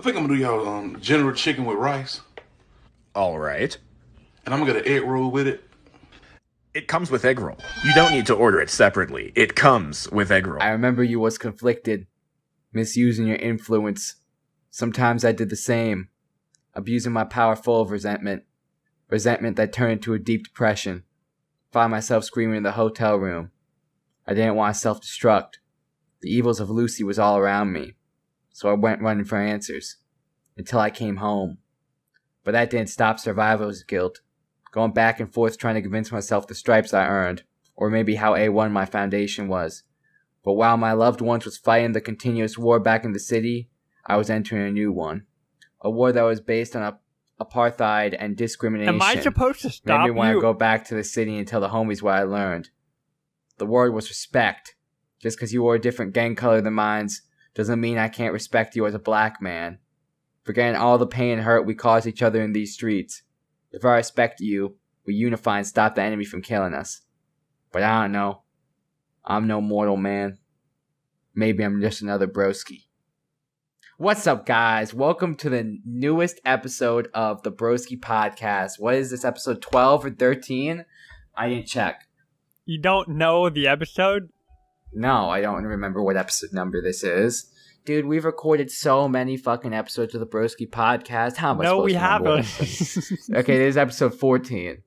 I think I'm gonna do y'all general chicken with rice, All right. and I'm gonna get an egg roll with it. It comes with egg roll. You don't need to order it separately. It comes with egg roll. I remember you was conflicted, misusing your influence. Sometimes I did the same, abusing my power full of resentment. Resentment that turned into a deep depression. Found myself screaming in the hotel room. I didn't want to self-destruct. The evils of Lucy was all around me, so I went running for answers, until I came home. But that didn't stop survivor's guilt, going back and forth trying to convince myself the stripes I earned, or maybe how A1 my foundation was. But while my loved ones was fighting the continuous war back in the city, I was entering a new one. A war that was based on apartheid and discrimination. Am I supposed to stop Made me want to you? go back to the city and tell the homies what I learned. The word was respect. Just because you wore a different gang color than mine's doesn't mean I can't respect you as a black man. Forgetting all the pain and hurt we caused each other in these streets. If I respect you, we unify and stop the enemy from killing us. But I don't know. I'm no mortal man. Maybe I'm just another broski. What's up, guys? Welcome to the newest episode of the Broski Podcast. What is this, episode 12 or 13? I didn't check. You don't know the episode? No, I don't remember what episode number this is. Dude, we've recorded so many fucking episodes of the Broski Podcast. How am I No, supposed we to remember what haven't. episode- Okay, this is episode 14.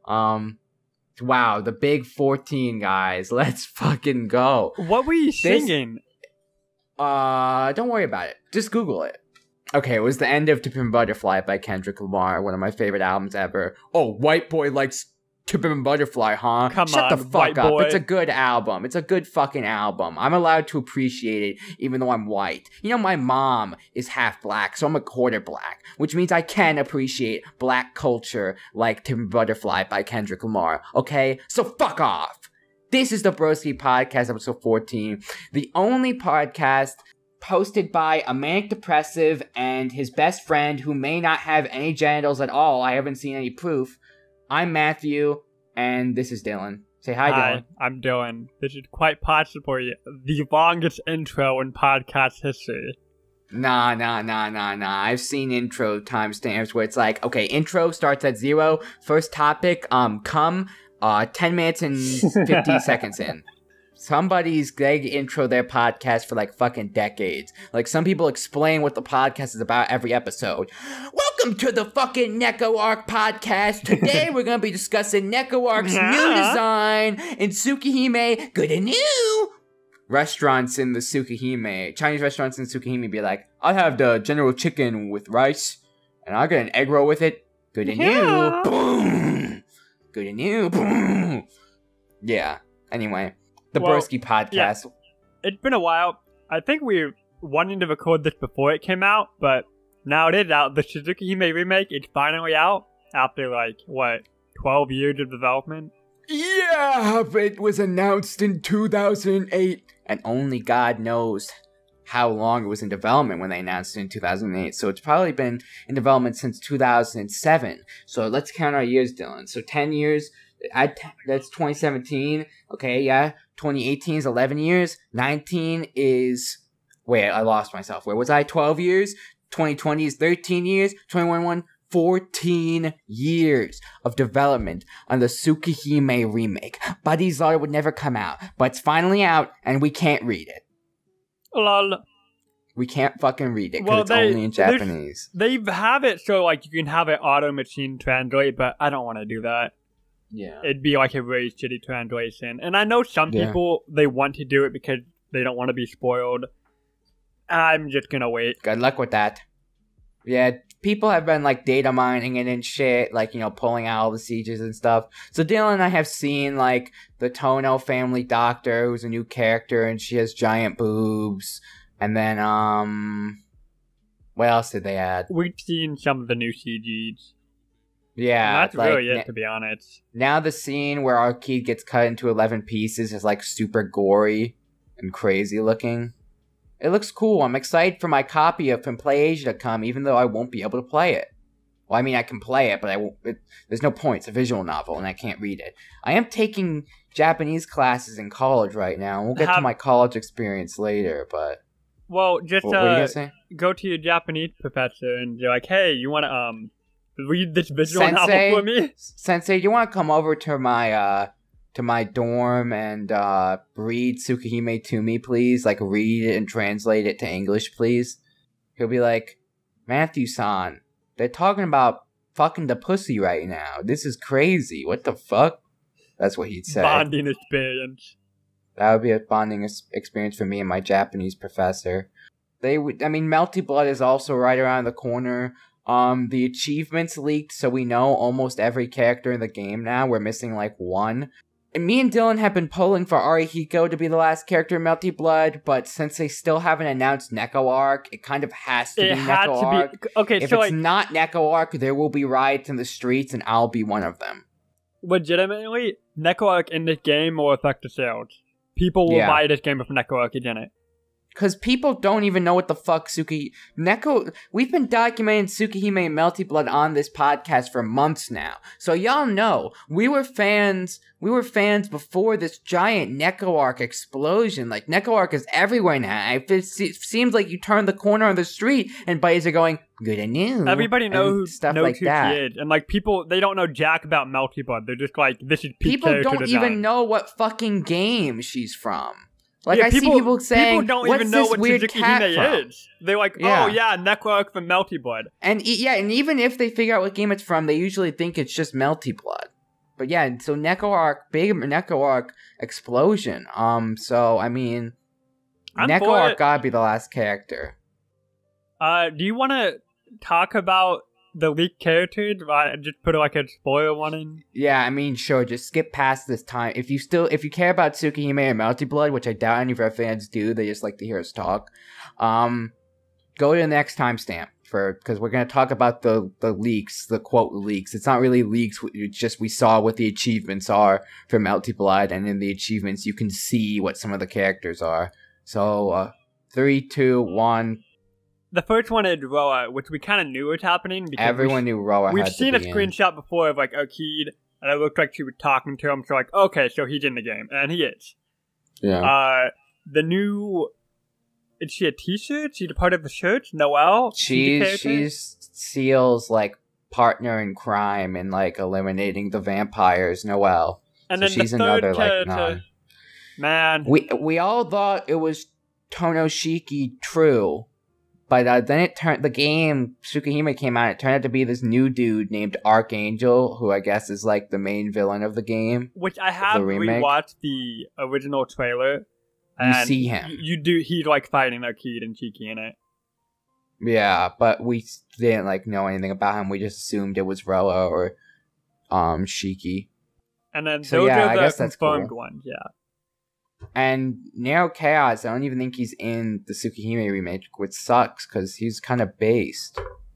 Wow, the big 14, guys. Let's fucking go. What were you singing? Don't worry about it. Just Google it. Okay, it was the end of To Pimp a Butterfly by Kendrick Lamar, one of my favorite albums ever. Oh, white boy likes To Pimp a Butterfly, huh? Come Shut the on, fuck white up. boy. It's a good album. It's a good fucking album. I'm allowed to appreciate it, even though I'm white. You know, my mom is half black, so I'm a quarter black, which means I can appreciate black culture like To Pimp a Butterfly by Kendrick Lamar, okay? So fuck off. This is the Broski Podcast, episode 14, the only podcast hosted by a manic depressive and his best friend who may not have any genitals at all. I haven't seen any proof. I'm Matthew, and this is Dylan. Say hi, Dylan. I'm Dylan. This is quite possibly the longest intro in podcast history. Nah. I've seen intro timestamps where it's like, okay, intro starts at 0, first topic, 10 minutes and 50 seconds in. They intro their podcast for like fucking decades. Like, some people explain what the podcast is about every episode. Welcome to the fucking Neko Arc podcast. Today we're gonna be discussing Neko Arc's new design in Tsukihime. Good and new! Restaurants in the Tsukihime, Chinese restaurants in Tsukihime be like, I'll have the general chicken with rice, and I'll get an egg roll with it. Good and new. Boom! Good and new. Boom! Yeah, anyway. The Broski Podcast. Yeah. It's been a while. I think we were wanting to record this before it came out, but now it is out. The Suzuki Hime remake is finally out after, 12 years of development? Yeah, it was announced in 2008. And only God knows how long it was in development when they announced it in 2008. So it's probably been in development since 2007. So let's count our years, Dylan. So 10 years, that's 2017. Okay, yeah. 2018 is 11 years. 19 is... Wait, I lost myself. Where was I? 12 years. 2020 is 13 years. 2021, 14 years of development on the Tsukihime remake. Buddy's thought it would never come out, but it's finally out, and we can't read it. Lol. We can't fucking read it, because it's only in Japanese. They have it so, you can have it auto-machine translate, but I don't want to do that. Yeah. It'd be like a very shitty translation. And I know some people, they want to do it because they don't want to be spoiled. I'm just gonna wait. Good luck with that. Yeah, people have been, data mining it and shit, pulling out all the sieges and stuff. So Dylan and I have seen, the Tono family doctor, who's a new character, and she has giant boobs. And then, what else did they add? We've seen some of the new CGs. Yeah, and that's really it, to be honest. Now the scene where our kid gets cut into 11 pieces is super gory and crazy looking. It looks cool. I'm excited for my copy of From Play Asia to come, even though I won't be able to play it. Well, I mean, I can play it, but I won't. There's no point. It's a visual novel, and I can't read it. I am taking Japanese classes in college right now, and we'll get to my college experience later, but... Well, just What were you gonna say? go to your Japanese professor and you're like, hey, you want to read this visual Sensei? novel for me? Sensei, you want to come over to my dorm and read Tsukihime to me, please? Like, read it and translate it to English, please? He'll be like, Matthew-san, they're talking about fucking the pussy right now. This is crazy. What the fuck? That's what he'd say. Bonding experience. That would be a bonding experience for me and my Japanese professor. Melty Blood is also right around the corner. The achievements leaked, so we know almost every character in the game now. We're missing like one. And me and Dylan have been polling for Arihiko to be the last character in Melty Blood, but since they still haven't announced Neko Arc, it kind of has to be Neko Arc. Okay, If so it's not Neko Arc, there will be riots in the streets, and I'll be one of them. legitimately, Neko Arc in this game will affect the sales. People will buy this game if Neko Arc is in it. Because people don't even know what the fuck we've been documenting Tsukihime and Melty Blood on this podcast for months now. So y'all know, we were fans before this giant Neko Arc explosion. Like, Neko Arc is everywhere now. It seems like you turn the corner on the street and buddies are going, good and new. Everybody knows stuff who like that. he is. And like, people, they don't know jack about Melty Blood. They're just like, this is peak People character don't design. even know what fucking game she's from. Like, Yeah, I see people saying, people don't what's even know this what weird Suzuki cat Hime from? is. They're like, Yeah. oh yeah, Neko Arc from Melty Blood. And and even if they figure out what game it's from, they usually think it's just Melty Blood. But yeah, so Neko Arc, big Neko Arc explosion. So I mean, I'm Neko for Arc it. gotta be the last character. Do you want to talk about the leaked characters? Just put like a spoiler one in. Yeah, I mean, sure, just skip past this time. If you care about Tsukihime and Melty Blood, which I doubt any of our fans do, they just like to hear us talk. Go to the next timestamp because we're gonna talk about the leaks, the quote leaks. It's not really leaks. It's just we saw what the achievements are for Melty Blood, and in the achievements you can see what some of the characters are. So 3, 2, 1. The first one is Roa, which we kind of knew was happening. Because Everyone knew Roa. We've had seen to a be in. screenshot before of like Akid, and it looked like she was talking to him. So like, okay, so he's in the game, and he is. Yeah. The new. Is she a T-shirt? She's a part of the church? Noelle? She's Seal's like partner in crime and like eliminating the vampires, Noelle. And So then she's the third another like character. Man. We all thought it was Tonoshiki True, but then the game Tsukihime came out. It turned out to be this new dude named Archangel, who I guess is like the main villain of the game. Which I have remake. rewatched the original trailer. You And see him. You do. He's like fighting Akid and Chiki in it. Yeah, but we didn't like know anything about him. We just assumed it was Roa or Shiki. And then So, those yeah, I are the guess that's confirmed cool. ones, yeah. And Neo Chaos, I don't even think he's in the Tsukihime remake, which sucks because he's kind of based.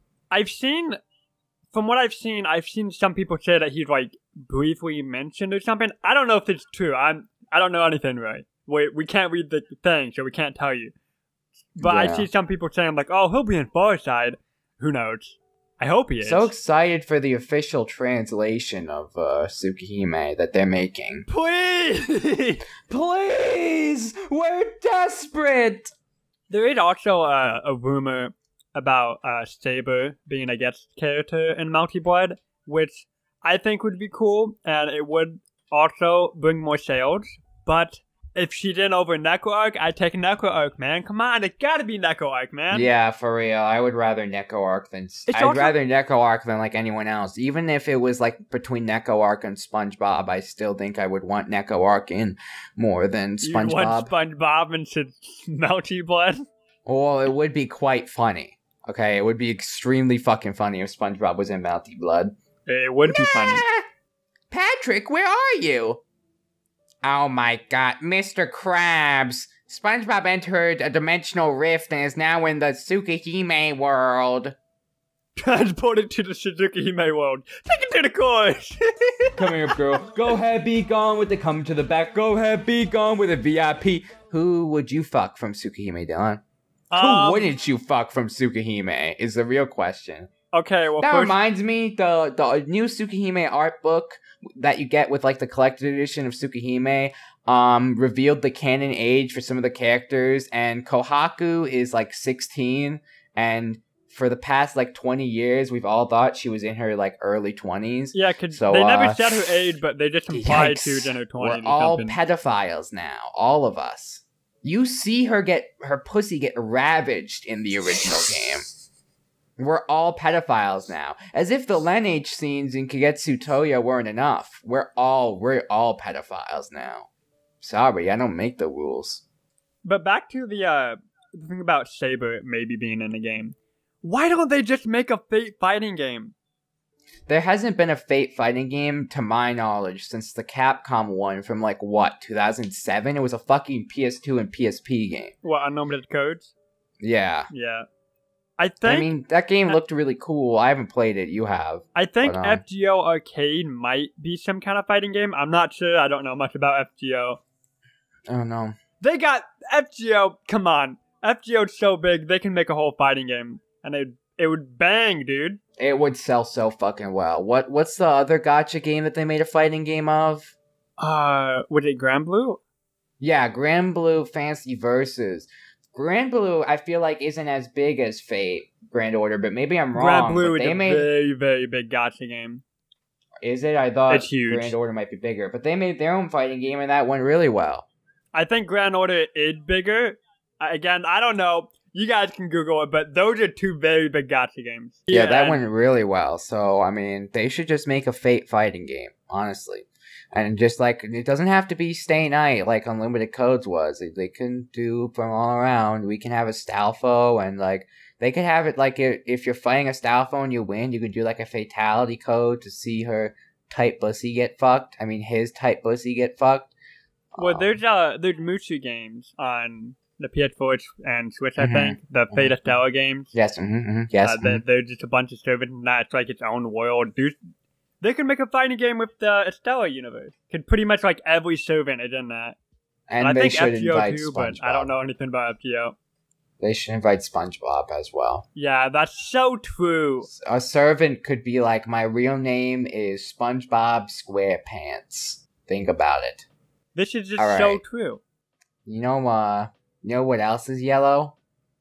From what I've seen some people say that he's like briefly mentioned or something. I don't know if it's true. I don't know anything right. We can't read the thing, so we can't tell you. But I Yeah. see some people saying like, oh, he'll be in Farside. Who knows? I hope he is. So excited for the official translation of Tsukihime that they're making. Please! Please! We're desperate! There is also a rumor about Saber being a guest character in Melty Blood, which I think would be cool, and it would also bring more sales. But if she's in over Neko Arc, I'd take Neko Arc, man. Come on, it gotta be Neko Arc, man. Yeah, for real. I would rather Neko Arc than also- rather Neko Arc than like anyone else. Even if it was like between Neko Arc and SpongeBob, I still think I would want Neko Arc in more than You want SpongeBob. SpongeBob into Melty Blood? Well, it would be quite funny. Okay, it would be extremely fucking funny if SpongeBob was in Melty Blood. It would be funny. Patrick, where are you? Oh my god, Mr. Krabs! SpongeBob entered a dimensional rift and is now in the Tsukihime world. Transported to the Shizuki Hime world. Take it to the course! Come here, girl. Go ahead, be gone with the come to the back. Go ahead, be gone with the VIP. Who would you fuck from Tsukihime, Dylan? Who wouldn't you fuck from Tsukihime is the real question. Okay, well, That first, reminds me, the new Tsukihime art book that you get with like the collector's edition of Tsukihime revealed the canon age for some of the characters, and Kohaku is like 16, and for the past like 20 years we've all thought she was in her like early 20s. Yeah, cause So, they never said her age, but they just implied she was in her 20s. We're or all something. pedophiles now, all of us. You see her pussy get ravaged in the original game. We're all pedophiles now. As if the lineage scenes in Kagetsu Toya weren't enough. We're all pedophiles now. Sorry, I don't make the rules. But back to the thing about Saber maybe being in the game. Why don't they just make a Fate fighting game? There hasn't been a Fate fighting game, to my knowledge, since the Capcom one from, 2007? It was a fucking PS2 and PSP game. What, Unlimited Codes? Yeah. Yeah. I think that game looked really cool. I haven't played it. You have. I think But, FGO Arcade might be some kind of fighting game. I'm not sure. I don't know much about FGO. Oh, no. They got FGO. Come on. FGO's so big, they can make a whole fighting game. And it would bang, dude. It would sell so fucking well. What's the other gacha game that they made a fighting game of? Was it Grand Blue? Yeah, Grand Blue Fantasy Versus. Grand Blue, I feel like, isn't as big as Fate Grand Order, but maybe I'm wrong. Grand Blue but is they a made... very, very big gacha game. Is it? I thought It's huge. Grand Order might be bigger, but they made their own fighting game and that went really well. I think Grand Order is bigger. Again, I don't know. You guys can Google it, but those are two very big gacha games. Yeah, that and- went really well. So, I mean, they should just make a Fate fighting game, honestly. And just it doesn't have to be Stay Night like Unlimited Codes was. They can do from all around. We can have a Stalfo, and they could have it if you're fighting a Stalfo and you win, you could do a fatality code to see her tight pussy get fucked. I mean, his tight pussy get fucked. Well, there's Mushu games on the PS4 and Switch, I think. The Fate Estella games. Yes, yes. They're just a bunch of servers, and that's its own world. They could make a fighting game with the Estella universe. Could pretty much every servant is in that. And I they think should FGO invite too, SpongeBob. but I don't know anything about FGO. They should invite SpongeBob as well. Yeah, that's so true. A servant could be my real name is SpongeBob SquarePants. Think about it. This is just All so right. true. You know what else is yellow?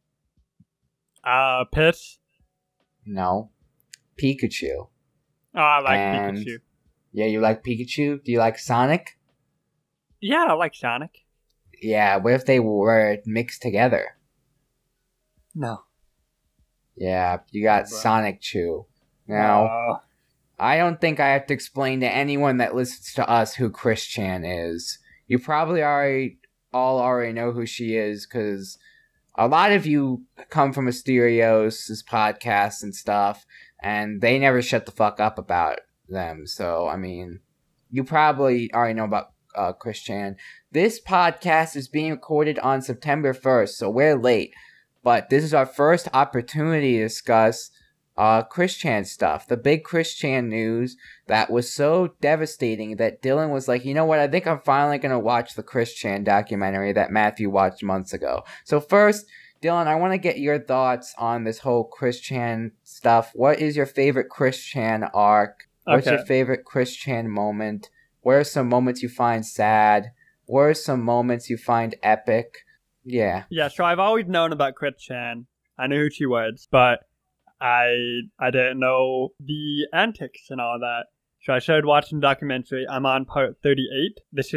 Piss. No. Pikachu. Oh, I like And- Pikachu. Yeah, you like Pikachu? Do you like Sonic? Yeah, I like Sonic. Yeah, what if they were mixed together? No. Yeah, you got Bro. Sonic Chew. Now, Uh, I don't think I have to explain to anyone that listens to us who Chris Chan is. You probably already know who she is, because a lot of you come from Asterios' podcasts and stuff, and they never shut the fuck up about them. So, I mean, you probably already know about Chris Chan. This podcast is being recorded on September 1st, so we're late. But this is our first opportunity to discuss Chris Chan stuff. The big Chris Chan news that was so devastating that Dylan was like, you know what, I think I'm finally going to watch the Chris Chan documentary that Matthew watched months ago. So first, Dylan, I want to get your thoughts on this whole Chris Chan stuff. What is your favorite Chris Chan arc? What's Okay. your favorite Chris Chan moment? Where are some moments you find sad? Where are some moments you find epic? Yeah. yeah, so I've always known about Chris Chan. I knew who she was, but I didn't know the antics and all that. So I started watching the documentary. I'm on part 38. This is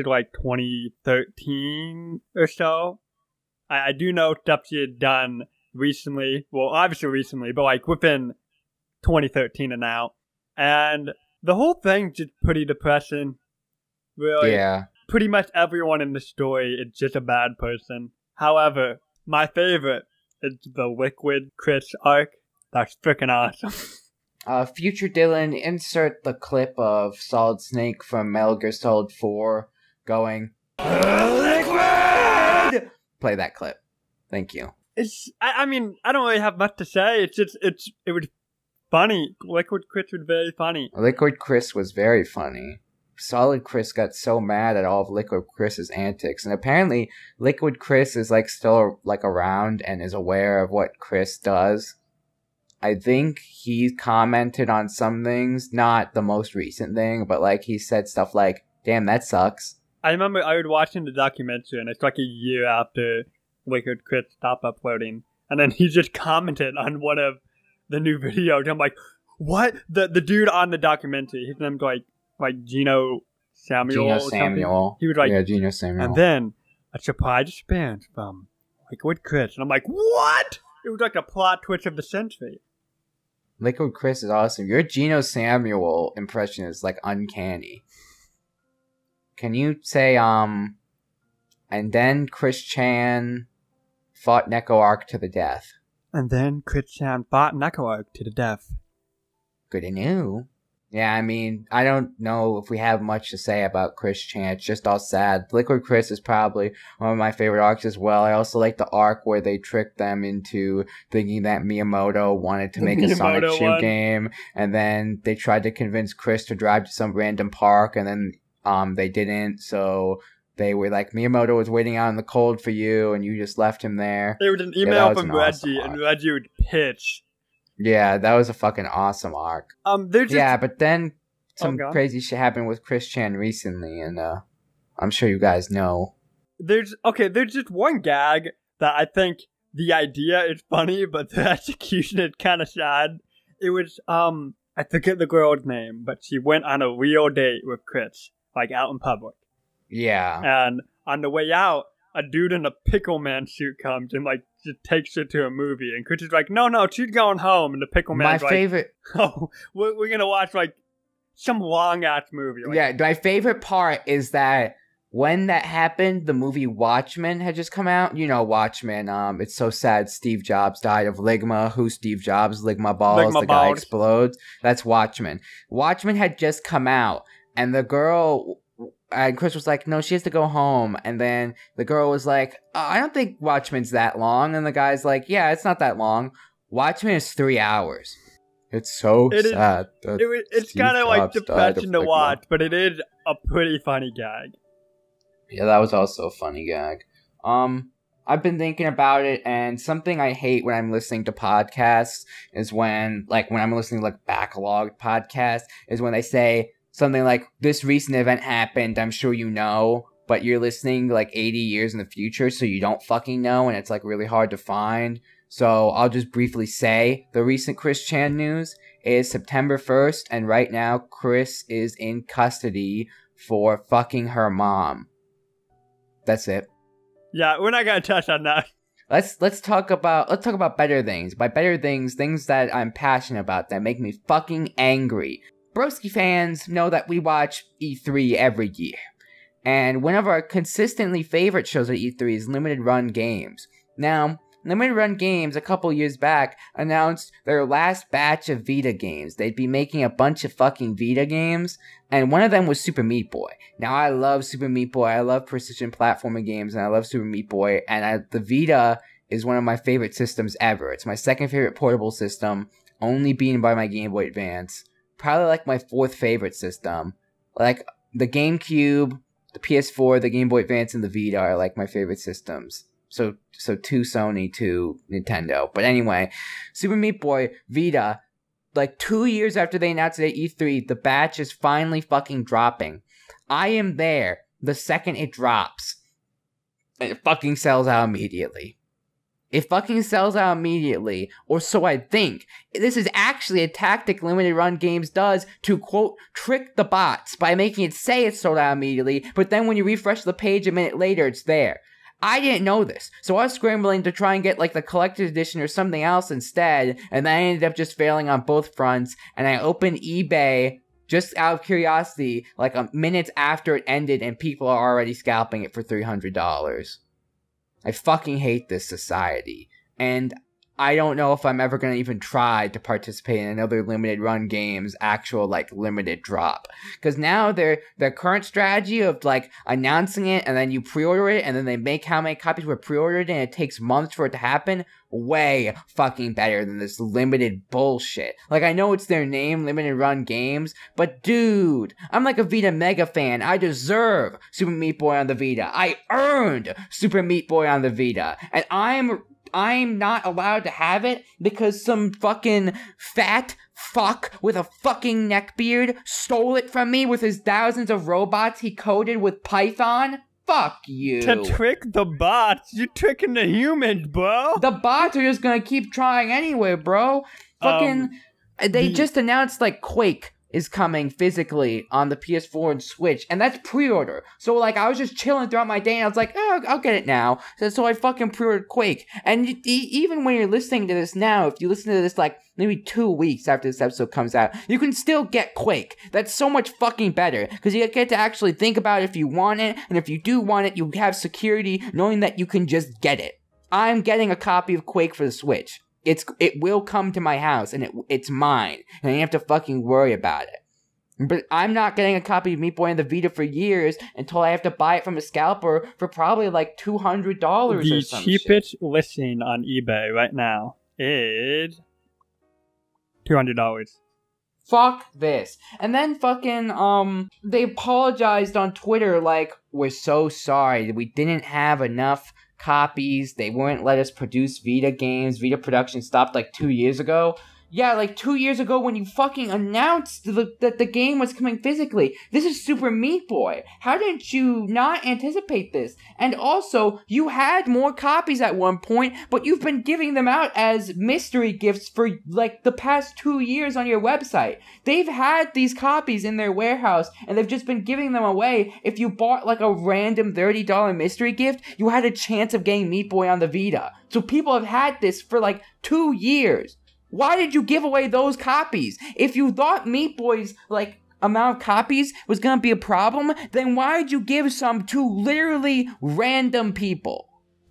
2013 or so. I do know stuff she had done recently. Well, obviously recently, but within 2013 and now. And the whole thing's just pretty depressing. Really. Yeah. Pretty much everyone in the story is just a bad person. However, my favorite is the Liquid Chris arc. That's freaking awesome. Future Dylan, insert the clip of Solid Snake from Metal Gear Solid 4 going, Liquid! Play that clip. Thank you. I mean, I don't really have much to say. It was funny. Liquid Chris was very funny. Liquid Chris was very funny. Solid Chris got so mad at all of Liquid Chris's antics, and apparently Liquid Chris is still around and is aware of what Chris does. I think he commented on some things, not the most recent thing, but like he said stuff like, damn, that sucks. I remember I was watching the documentary, and it's like a year after Liquid Chris stopped uploading, and then he just commented on one of the new videos. I'm like, what? The dude on the documentary, his name's like Gino Samuel. Gino or something. Samuel. He was like, yeah, Gino Samuel. and then a surprise appearance from Liquid Chris, and I'm like, what? It was like a plot twist of the century. Liquid Chris is awesome. Your Gino Samuel impression is like uncanny. Can you say, and then Chris Chan fought NecoArc to the death? And then Chris Chan fought NecoArc to the death. Good to know. Yeah, I mean, I don't know if we have much to say about Chris Chan. It's just all sad. Liquid Chris is probably one of my favorite arcs as well. I also like the arc where they tricked them into thinking that Miyamoto wanted to make a Sonic shoe game, and then they tried to convince Chris to drive to some random park, and then they didn't, so they were like, Miyamoto was waiting out in the cold for you, and you just left him there. There was an email from Reggie, and Reggie would pitch. Yeah, that was a fucking awesome arc. Yeah, but then some crazy shit happened with Chris Chan recently, and I'm sure you guys know. There's just one gag that I think the idea is funny, but the execution is kind of sad. It was, I forget the girl's name, but she went on a real date with Chris, like out in public. Yeah. And on the way out, a dude in a pickle man suit comes and like just takes her to a movie, and Chris is like, no, she's going home, and the pickle man's like, favorite. Oh, we're gonna watch like some long ass movie. Like, yeah, my favorite part is that when that happened, the movie Watchmen had just come out. You know Watchmen. It's so sad. Steve Jobs died of Ligma. Who's Steve Jobs? Ligma balls. The guy explodes. That's Watchmen. Watchmen had just come out, and the girl. And Chris was like, no, she has to go home. And then the girl was like, oh, I don't think Watchmen's that long. And the guy's like, yeah, it's not that long. Watchmen is 3 hours. It's so sad. It's kind of like depressing to watch, but it is a pretty funny gag. Yeah, that was also a funny gag. I've been thinking about it, and something I hate when I'm listening to podcasts is when I'm listening to like backlogged podcasts, is when they say something like, this recent event happened, I'm sure you know, but you're listening like 80 years in the future, so you don't fucking know, and it's like really hard to find. So I'll just briefly say, the recent Chris Chan news is September 1st, and right now Chris is in custody for fucking her mom. That's it. Yeah, we're not gonna touch on that. Let's talk about better things. By better things that I'm passionate about, that make me fucking angry. Broski fans know that we watch E3 every year, and one of our consistently favorite shows at E3 is Limited Run Games. Now, Limited Run Games a couple years back announced their last batch of Vita games. They'd be making a bunch of fucking Vita games, and one of them was Super Meat Boy. Now, I love Super Meat Boy, I love precision platforming games, and I love Super Meat Boy, and the Vita is one of my favorite systems ever. It's my second favorite portable system, only beaten by my Game Boy Advance. Probably like my fourth favorite system. Like the GameCube, the PS4, the Game Boy Advance, and the Vita are like my favorite systems. So 2 Sony, 2 Nintendo. But anyway, Super Meat Boy, Vita, like 2 years after they announced it at E3, the batch is finally fucking dropping. I am there the second it drops. And it fucking sells out immediately. It fucking sells out immediately, or so I think. This is actually a tactic Limited Run Games does to, quote, trick the bots by making it say it's sold out immediately, but then when you refresh the page a minute later, it's there. I didn't know this, so I was scrambling to try and get like the collector's edition or something else instead, and then I ended up just failing on both fronts, and I opened eBay just out of curiosity, like minutes after it ended, and people are already scalping it for $300. I fucking hate this society, and I don't know if I'm ever going to even try to participate in another Limited Run Games actual, like, limited drop. Because now their current strategy of, like, announcing it, and then you pre-order it, and then they make how many copies were pre-ordered, and it takes months for it to happen, way fucking better than this limited bullshit. Like, I know it's their name, Limited Run Games, but dude, I'm like a Vita mega fan. I deserve Super Meat Boy on the Vita. I earned Super Meat Boy on the Vita. And I'm I'm not allowed to have it because some fucking fat fuck with a fucking neckbeard stole it from me with his thousands of robots he coded with Python? Fuck you. To trick the bots, you're tricking the humans, bro. The bots are just gonna keep trying anyway, bro. Fucking, they just announced like Quake is coming physically on the PS4 and Switch, and that's pre-order. So like, I was just chilling throughout my day, and I was like, oh, I'll get it now. So I fucking pre-ordered Quake. And even when you're listening to this now, if you listen to this like maybe 2 weeks after this episode comes out, you can still get Quake. That's so much fucking better, because you get to actually think about if you want it, and if you do want it, you have security knowing that you can just get it. I'm getting a copy of Quake for the Switch. It will come to my house, and it's mine, and I don't have to fucking worry about it. But I'm not getting a copy of Meat Boy and the Vita for years until I have to buy it from a scalper for probably like $200 or The some cheapest shit. listing on eBay right now is $200. Fuck this. And then fucking, they apologized on Twitter like, we're so sorry, we didn't have enough copies, they wouldn't let us produce Vita games, Vita production stopped like 2 years ago. Yeah, like 2 years ago when you fucking announced that the game was coming physically. This is Super Meat Boy. How didn't you not anticipate this? And also, you had more copies at one point, but you've been giving them out as mystery gifts for like the past 2 years on your website. They've had these copies in their warehouse, and they've just been giving them away. If you bought like a random $30 mystery gift, you had a chance of getting Meat Boy on the Vita. So people have had this for like 2 years. Why did you give away those copies? If you thought Meat Boy's, like, amount of copies was gonna be a problem, then why did you give some to literally random people?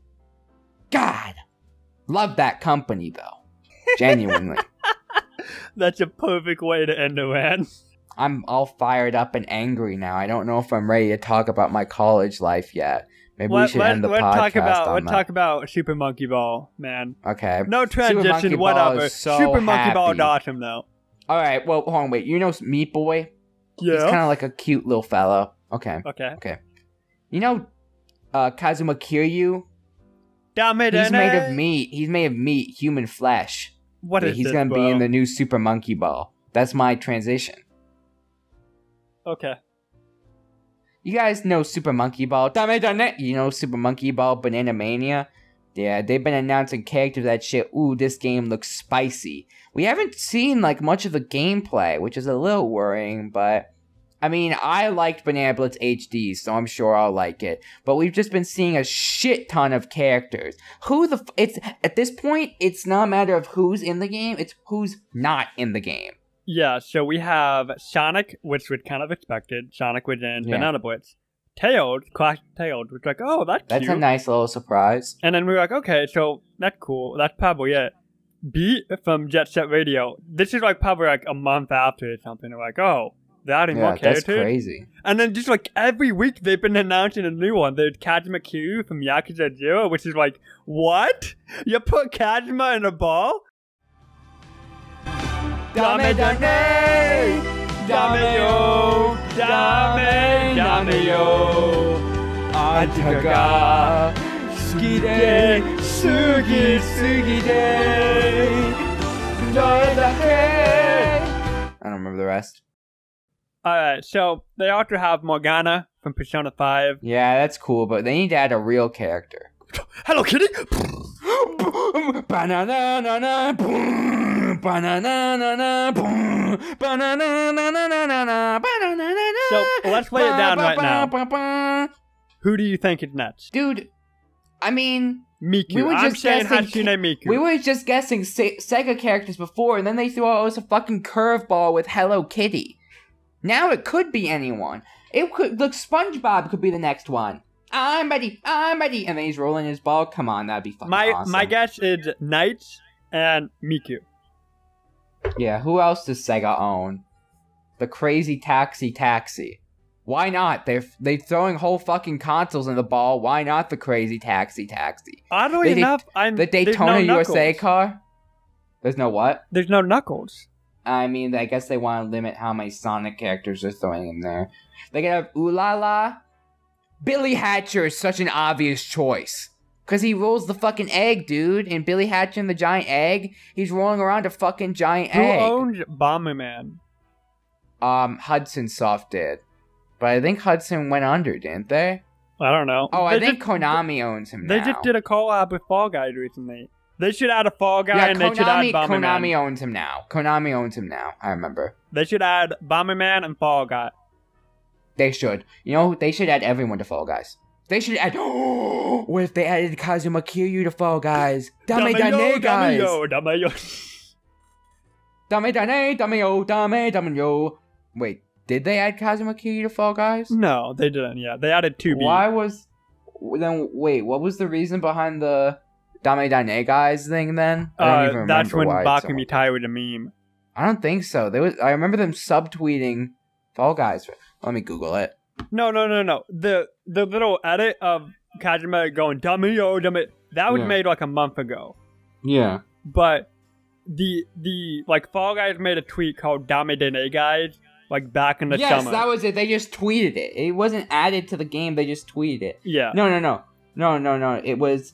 God. Love that company, though. Genuinely. That's a perfect way to end a rant. I'm all fired up and angry now. I don't know if I'm ready to talk about my college life yet. Maybe we should end the podcast on that. Let's talk about Super Monkey Ball, man. Okay. No Super Monkey transition, Ball whatever. is so Super Monkey Ball is happy. awesome, though. Alright, well, hold on, wait. You know Meat Boy? He's Yeah. kind of like a cute little fella. Okay. Okay. You know Kazuma Kiryu? Damn it, He's made of NA. meat. He's made of meat, human flesh. What is He's this, gonna bro? be in the new Super Monkey Ball. That's my transition. Okay. You guys know Super Monkey Ball. You know Super Monkey Ball Banana Mania? Yeah, they've been announcing characters that shit. Ooh, this game looks spicy. We haven't seen like much of the gameplay, which is a little worrying, but I mean, I liked Banana Blitz HD, so I'm sure I'll like it. But we've just been seeing a shit ton of characters. It's at this point, it's not a matter of who's in the game, it's who's not in the game. Yeah, so we have Sonic, which was kind of expected. Sonic was in Yeah. Banana Blitz. Tails, Clash of Tails, which like, oh, that's That's cute. a nice little surprise. And then we were like, okay, so that's cool. That's probably it. Beat from Jet Set Radio. This is like probably like a month after or something. We're like, oh, they're adding more Yeah, that's characters. crazy. And then just like every week they've been announcing a new one. There's Kazuma Kiryu from Yakuza 0, which is like, what? You put Kazuma in a ball? Dame, dame, dame yo, dame yo. Antaga, sugi de, sugi de. I don't remember the rest. Alright, so they also have Morgana from Persona 5. Yeah, that's cool, but they need to add a real character. Hello, Kitty! Banana, boom, banana, boom, banana, So, let's lay it down right now. Who do you think is next? Dude, I mean, Miku. we were I'm just saying guessing. Hatsune Miku. We were just guessing Sega characters before, and then they threw out us a fucking curveball with Hello Kitty. Now it could be anyone. It could look. SpongeBob could be the next one. I'm ready, and then he's rolling his ball. Come on, that'd be fucking awesome. My guess is Knight and Miku. Yeah, who else does Sega own? The Crazy Taxi. Why not? They're throwing whole fucking consoles in the ball. Why not the Crazy Taxi? Oddly enough, The Daytona USA car? There's no what? There's no Knuckles. I mean, I guess they want to limit how many Sonic characters they're throwing in there. They could have Ooh La La. Billy Hatcher is such an obvious choice. Cause he rolls the fucking egg, dude. And Billy Hatcher and the giant egg, he's rolling around a fucking giant Who egg. owned Bomberman? Hudson Soft did. But I think Hudson went under, didn't they? I don't know. Oh, I They think just- Konami owns him now. They just did a collab with Fall Guys recently. They should add a Fall Guy yeah, and they should add Bomberman. Konami owns him now. Konami owns him now. I remember. They should add Bomberman and Fall Guy. They should. You know, they should add everyone to Fall Guys. They should add... What if they added Kazuma Kiryu to Fall Guys? Dame Dane, guys! Dame Dane, Dame yo. Wait, did they add Kazuma Kiryu to Fall Guys? No, they didn't yet. They added 2B. Why was... Then, wait, what was the reason behind the Dame Dane guys thing then? I don't even That's remember when why it's Bakumi Tai was a meme. I don't think so. I remember them subtweeting Fall Guys. Let me Google it. No. The little edit of Kazuma going, dummy, oh, dummy, that was Yeah. made like a month ago. Yeah. But the like Fall Guys made a tweet called Dame Dene Guys like back in the Yes, summer. that was it. They just tweeted it. It wasn't added to the game. They just tweeted it. Yeah. No. It was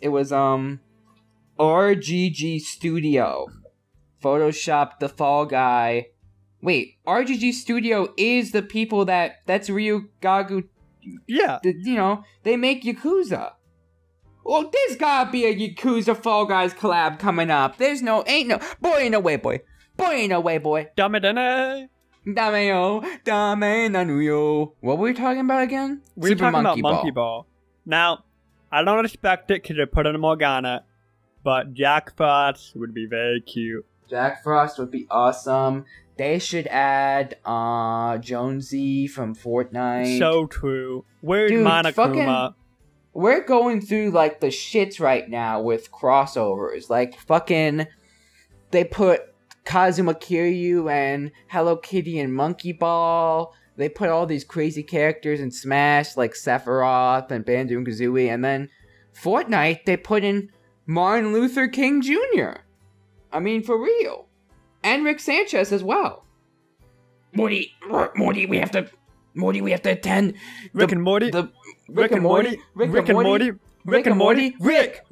RGG Studio photoshopped the Fall Guy. Wait, RGG Studio is the people that's Ryugagu. Yeah. You know, they make Yakuza. Well, there's gotta be a Yakuza Fall Guys collab coming up. Boy ain't no way, boy. Dame Dene. Dame nanu yo. What were we talking about again? We were talking about Monkey Ball. Now, I don't expect it because they put in Morgana, but Jack Frost would be very cute. Jack Frost would be awesome. They should add Jonesy from Fortnite. So true. Where's Dude, Monokuma? We're going through like the shits right now with crossovers. Like fucking they put Kazuma Kiryu and Hello Kitty and Monkey Ball. They put all these crazy characters in Smash like Sephiroth and Banjo and Kazooie, and then Fortnite they put in Martin Luther King Jr. I mean, for real. And Rick Sanchez as well. Morty, we have to attend Rick and Morty. Rick and Morty, Rick and Morty, Rick and Morty, Rick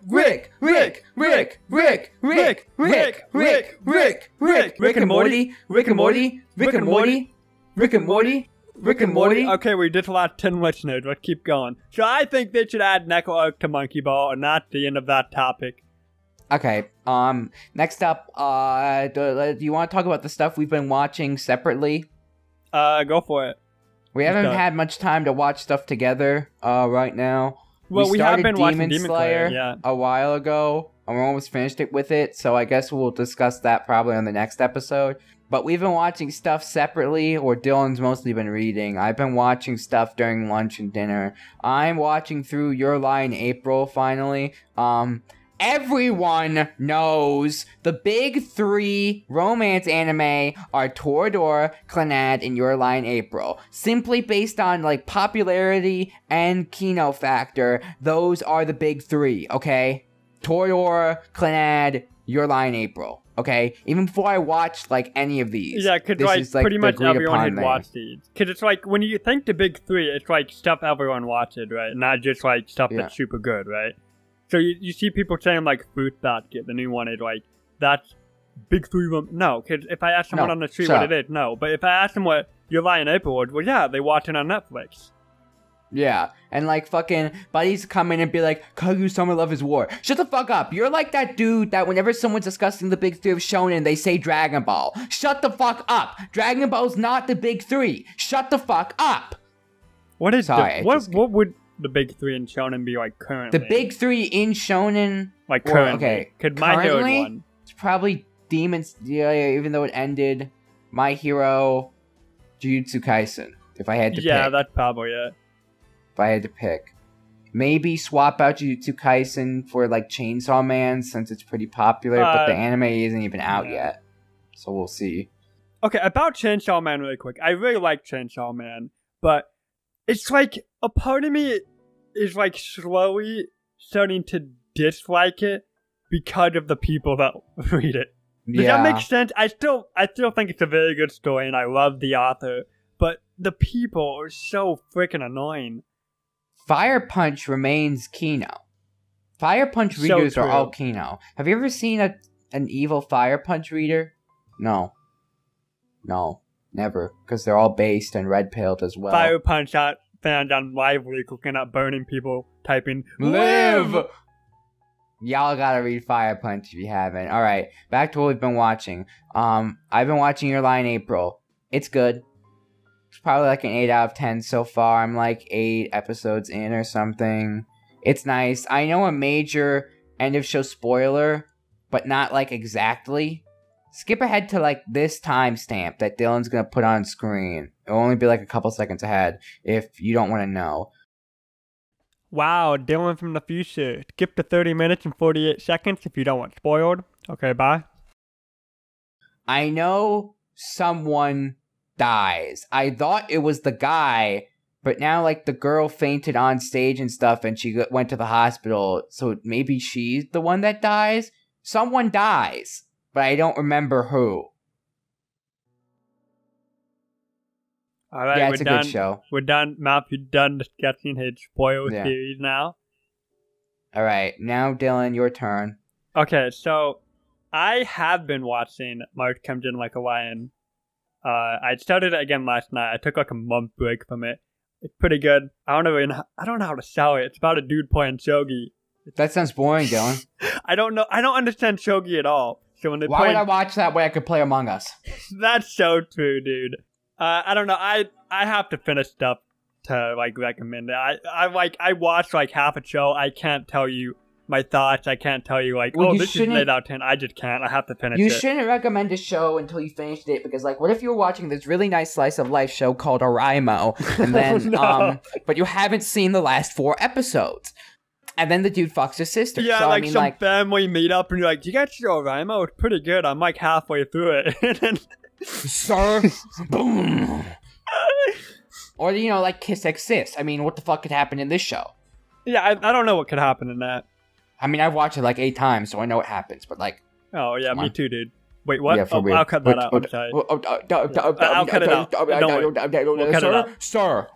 and Morty. Okay, we just lost 10 listeners. Let's keep going. So I think they should add Neko Arc to Monkey Ball, and that's the end of that topic. Okay, next up, do you want to talk about the stuff we've been watching separately? Go for it. We haven't Okay. had much time to watch stuff together, right now. Well, we have started been watching Demon Demon Slayer Slayer, yeah. a while ago, and we're almost finished it with it, so I guess we'll discuss that probably on the next episode. But we've been watching stuff separately, or Dylan's mostly been reading. I've been watching stuff during lunch and dinner. I'm watching through Your Lie in April, finally. Everyone knows the big three romance anime are Toradora, Clannad, and Your Lie in April. Simply based on, like, popularity and Kino factor, those are the big three, okay? Toradora, Clannad, Your Lie in April, okay? Even before I watched, like, any of these. Yeah, because this like, is, like, pretty the much agreed everyone upon had thing. watched these. Because it's like, when you think the big three, it's like stuff everyone watches, right? Not just like stuff Yeah. that's super good, right? So you see people saying like Fruit Basket, the new one is like, that's big three no, because if I ask someone No, on the street shut what it is, no. But if I ask them what Your Lie in April was, well yeah, they watch it on Netflix. Yeah, and like fucking buddies come in and be like, Kaguya-sama Love is War. Shut the fuck up. You're like that dude that whenever someone's discussing the big three of shonen, they say Dragon Ball. Shut the fuck up. Dragon Ball's not the big three. Shut the fuck up. What is Sorry, the, I just- what would the big three in Shonen be like currently? The big three in shonen, like well, currently. okay, Could My Hero currently? one? it's probably Demons, yeah, even though it ended, My Hero, Jujutsu Kaisen, if I had to Yeah, pick. that's probably it. If I had to pick. Maybe swap out Jujutsu Kaisen for like Chainsaw Man since it's pretty popular, but the anime isn't even out yeah. yet. So we'll see. Okay, about Chainsaw Man really quick. I really like Chainsaw Man, but it's like a part of me is like slowly starting to dislike it because of the people that read it. Does that make sense? I still think it's a very good story and I love the author, but the people are so freaking annoying. Fire Punch remains Kino. Fire Punch So readers are true. all Kino. Have you ever seen an evil Fire Punch reader? No, never, because they're all based and red-pilled as well. Fire Punch out found on Lively cooking up burning people, typing Live! Y'all gotta read Fire Punch if you haven't. Alright, back to what we've been watching. I've been watching Your Lie in April. It's good. It's probably like an 8 out of 10 so far. I'm like 8 episodes in or something. It's nice. I know a major end of show spoiler, but not like exactly. Skip ahead to like this timestamp that Dylan's gonna put on screen. It'll only be like a couple seconds ahead if you don't want to know. Wow, Dylan from the future. Skip to 30 minutes and 48 seconds if you don't want spoiled. Okay, bye. I know someone dies. I thought it was the guy, but now like the girl fainted on stage and stuff and she went to the hospital, so maybe she's the one that dies? Someone dies, but I don't remember who. Alright, Yeah, we're it's a done. good show. We're done. Matthew done discussing his spoiler Yeah. series now. Alright, now Dylan, your turn. Okay, so I have been watching March Comes In Like a Lion. I started it again last night. I took like a month break from it. It's pretty good. I don't know how to sell it. It's about a dude playing shogi. That sounds boring, Dylan. I don't know. I don't understand shogi at all. So when they Why play, would I watch that way I could play Among Us? that's so true, dude. I don't know. I have to finish stuff to like recommend it. I watched like half a show. I can't tell you my thoughts. I can't tell you like, Well, oh, you this is shouldn't- 8 out of 10. I just can't. I have to finish You it. shouldn't recommend a show until you finished it, because like, what if you were watching this really nice slice of life show called Araimo, and then No. but you haven't seen the last 4 episodes, and then the dude fucks his sister. Yeah, so, like I mean, some like, family meet up and you're like, do you guys show Rimo? It's pretty good. I'm like halfway through it. And then- sir, boom, or you know, like Kiss X Sis. I mean, what the fuck could happen in this show? yeah, I don't know what could happen in that. I mean, I've watched it like 8 times, so I know what happens. But like, Oh, yeah, Come me on. too, dude. Wait, what? yeah, for Oh, real. I'll cut that out. I'm sorry. I'll cut it out. Don't worry. We'll cut it out. Sir.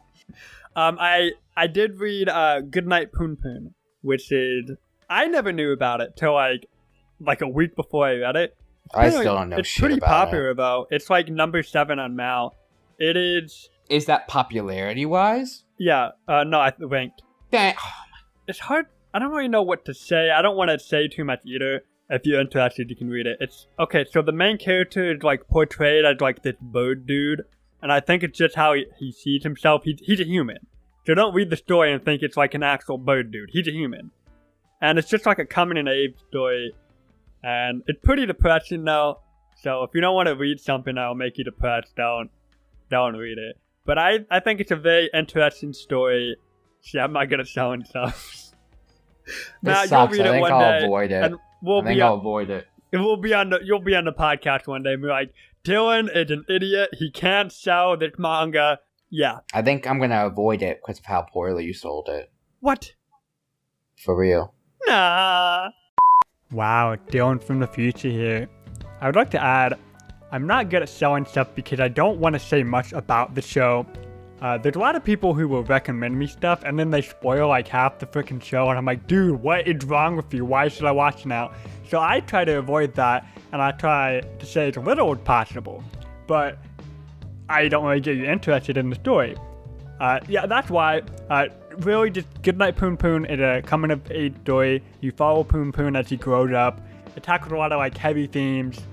I did read Goodnight Poon Poon, which is I never knew about it till like a week before I read it. I still don't know It's shit pretty about popular though. It's like number 7 on Mal. It is. Is that popularity wise? Yeah. No, I ranked. Dang. It's hard. I don't really know what to say. I don't want to say too much either. If you're interested, you can read it. It's okay. So the main character is like portrayed as like this bird dude, and I think it's just how he sees himself. He's a human. So don't read the story and think it's like an actual bird dude. He's a human, and it's just like a coming of age story, and it's pretty depressing though. So if you don't want to read something that'll make you depressed, don't read it. But I think it's a very interesting story. See, I'm not gonna sell stuff. This sucks. I think I'll avoid it. and we'll I think be I'll on, avoid it. you'll be on the podcast one day and be like, Dylan is an idiot. He can't sell this manga. Yeah. I think I'm gonna avoid it because of how poorly you sold it. What? For real. Nah. Wow, Dylan from the future here. I would like to add, I'm not good at selling stuff because I don't want to say much about the show. There's a lot of people who will recommend me stuff and then they spoil like half the freaking show and I'm like, dude, what is wrong with you? Why should I watch now? So I try to avoid that and I try to say as little as possible. But I don't really get you interested in the story. Yeah, that's why. Really, just Goodnight Poon Poon is a coming of age story. You follow Poon Poon as he grows up. It tackles a lot of like heavy themes.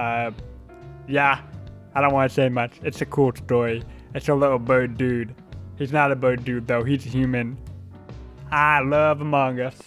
Yeah, I don't want to say much. It's a cool story. It's a little bird dude. He's not a bird dude though. He's a human. I love Among Us.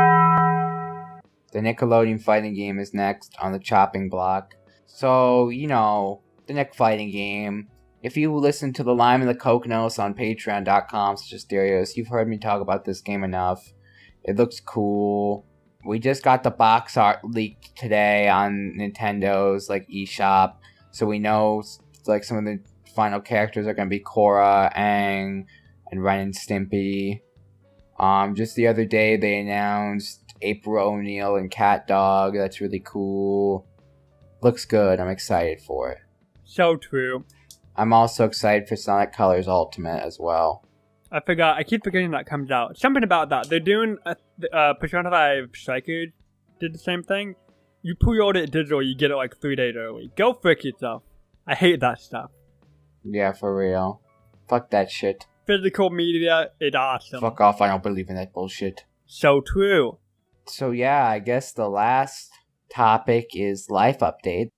The Nickelodeon fighting game is next on the chopping block. So, you know, the Nick fighting game. If you listen to the Lime and the Coke Notes on patreon.com/Asterios, you've heard me talk about this game enough. It looks cool. We just got the box art leaked today on Nintendo's like eShop. So we know like some of the final characters are going to be Korra, Aang, and Ren and Stimpy. Just the other day they announced April O'Neil and Cat Dog. That's really cool. Looks good. I'm excited for it. So true. I'm also excited for Sonic Colors Ultimate as well. I forgot. I keep forgetting that comes out. Something about that. They're doing Persona 5 Strikers did the same thing. You pre-order it digital, you get it like 3 days early. Go frick yourself. I hate that stuff. Yeah, for real. Fuck that shit. Physical media is awesome. Fuck off, I don't believe in that bullshit. So true. So yeah, I guess the last topic is life update.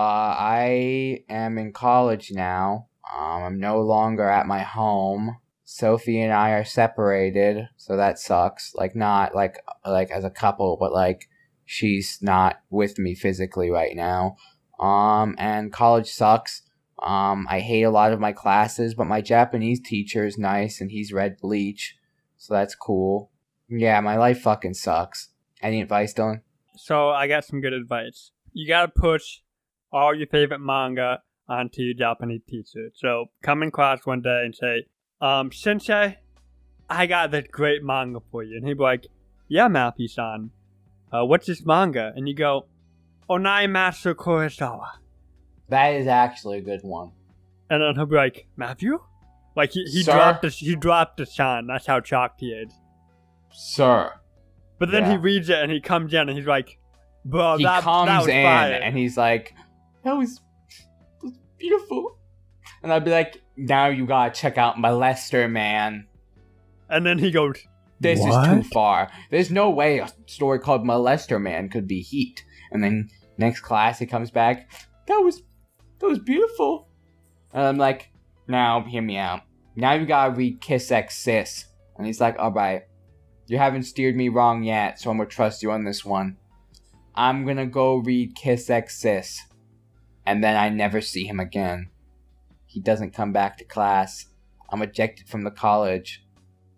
I am in college now. I'm no longer at my home. Sophie and I are separated, so that sucks. Like, not like as a couple, but like she's not with me physically right now. And college sucks. I hate a lot of my classes, but my Japanese teacher is nice and he's read Bleach, so that's cool. Yeah, my life fucking sucks. Any advice, Dylan? So I got some good advice. You gotta push all your favorite manga onto your Japanese teacher. So come in class one day and say, Sensei, I got this great manga for you. And he'd be like, yeah, Matthew-san. What's this manga? And you go, Onai Master Kurosawa. That is actually a good one. And then he'll be like, Matthew? Like he Sir? dropped the san. That's how shocked he is. Sir. But then Yeah. he reads it and he comes in and he's like, bro, He that comes was in fire. and he's like, that was beautiful. And I'd be like, now you gotta check out Molester, man. And then he goes, This is What? too far. There's no way a story called Molester Man could be heat. And then next class he comes back, that was beautiful. And I'm like, now hear me out. Now you gotta read Kiss X Sis. And he's like, alright, you haven't steered me wrong yet, so I'm gonna trust you on this one. I'm gonna go read Kiss X Sis. And then I never see him again. He doesn't come back to class. I'm ejected from the college.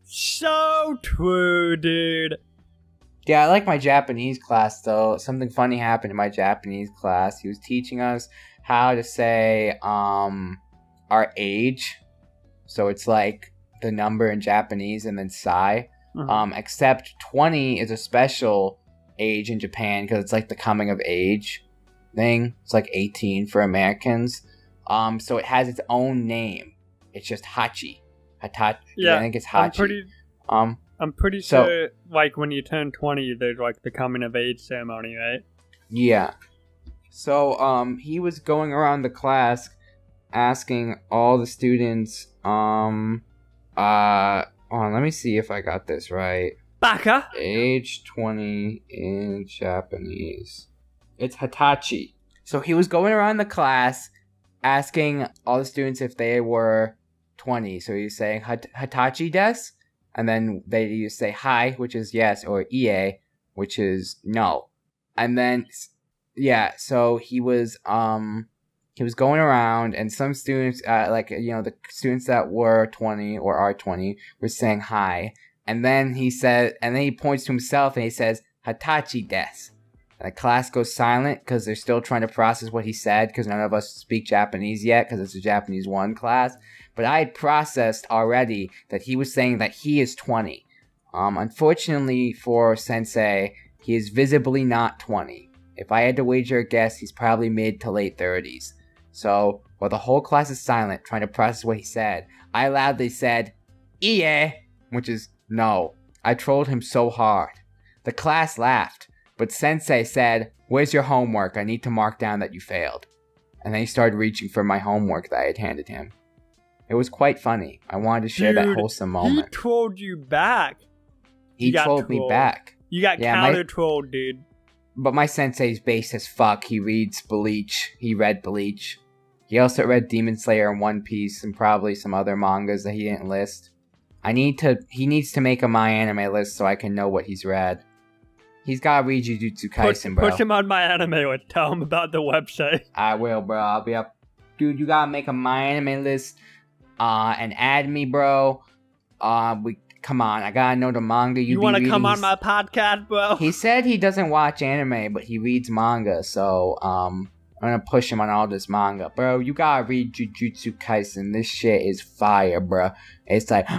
so true, dude. Yeah, I like my Japanese class though. Something funny happened in my Japanese class. He was teaching us how to say our age. So it's like the number in Japanese and then sai. Except 20 is a special age in Japan because it's like the coming of age thing. It's like 18 for Americans. So it has its own name. It's just Hachi. Hatachi. Yeah, I think it's Hachi. I'm pretty So- sure, like, when you turn 20, there's, like, the coming of age ceremony, right? Yeah. So, he was going around the class asking all the students, hold on, let me see if I got this right. Baka! Age 20 in Japanese. It's Hitachi. So he was going around the class asking all the students if they were 20. So he was saying, Hitachi desu? And then they used to say hi, which is yes, or ie, which is no. And then, yeah, so he was going around, and some students, the students that were 20 or are 20 were saying hi. And then he points to himself and he says, Hitachi desu. And the class goes silent because they're still trying to process what he said because none of us speak Japanese yet because it's a Japanese 1 class. But I had processed already that he was saying that he is 20. Unfortunately for Sensei, he is visibly not 20. If I had to wager a guess, he's probably mid to late 30s. So, while the whole class is silent trying to process what he said, I loudly said, Ie, which is no. I trolled him so hard. The class laughed, but Sensei said, where's your homework? I need to mark down that you failed. And then he started reaching for my homework that I had handed him. It was quite funny. I wanted to share that Dude, wholesome He moment. trolled you back. He you got trolled me trolled. back. You got Yeah, counter-trolled, dude. But my sensei's base as fuck. He reads Bleach. He read Bleach. He also read Demon Slayer and One Piece and probably some other mangas that he didn't list. He needs to make a My Anime list so I can know what he's read. He's gotta read Jujutsu Kaisen, bro. Push him on my anime list. Tell him about the website. I will, bro. I'll be up. Dude, you gotta make a My Anime list. And add me, bro. Come on, I gotta know the manga You be want to reading. come on my podcast, bro? He said he doesn't watch anime, but he reads manga, so, I'm gonna push him on all this manga. Bro, you gotta read Jujutsu Kaisen. This shit is fire, bro. It's like,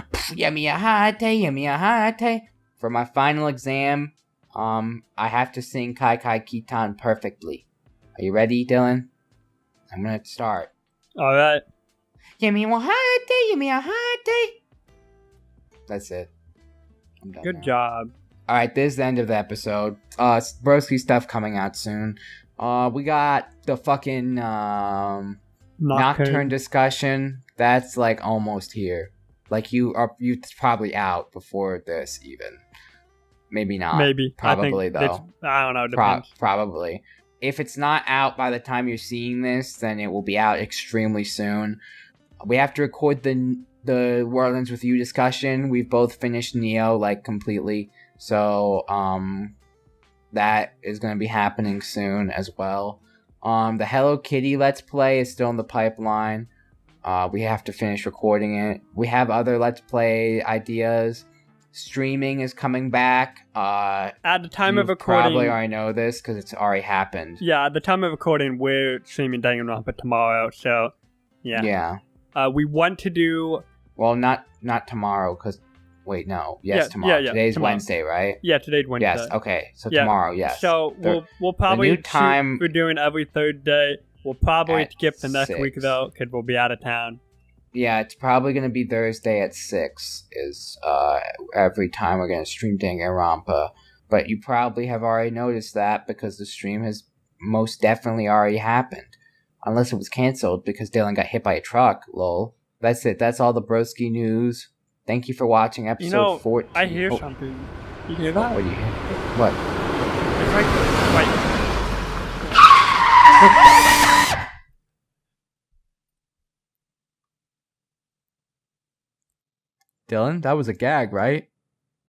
yamiyahate. For my final exam, I have to sing Kai Kai Kitan perfectly. Are you ready, Dylan? I'm gonna start. Alright. Yamiyahate. That's it. I'm done Good now. job. All right, this is the end of the episode. Broski stuff coming out soon. We got the fucking Nocturne discussion. That's like almost here. Like you it's probably out before this even. Maybe not. Maybe. Probably I think though. I don't know. Depends. Probably. If it's not out by the time you're seeing this, then it will be out extremely soon. We have to record the World With You discussion. We've both finished Neo like completely. So, that is going to be happening soon as well. The Hello Kitty Let's Play is still in the pipeline. We have to finish recording it. We have other Let's Play ideas. Streaming is coming back. At the time you of recording, probably already know this because it's already happened. yeah, at the time of recording, we're streaming Danganronpa tomorrow. So, yeah. We want to do. Well, not tomorrow because. Wait, no. Yes, tomorrow. Yeah, Today's tomorrow. Wednesday, right? Yeah, today's Wednesday. Yes. Okay. So Yeah, tomorrow, yes. So we'll probably new time- we're doing every third day. We'll probably At skip the next 6. week though, because we'll be out of town. Yeah, it's probably going to be Thursday at 6 is every time we're going to stream Danganronpa. But you probably have already noticed that because the stream has most definitely already happened. Unless it was canceled because Dylan got hit by a truck, lol. That's it. That's all the broski news. Thank you for watching episode 14. I hear Oh, something. You hear What that? do you hear? What? It's like Dylan, that was a gag, right?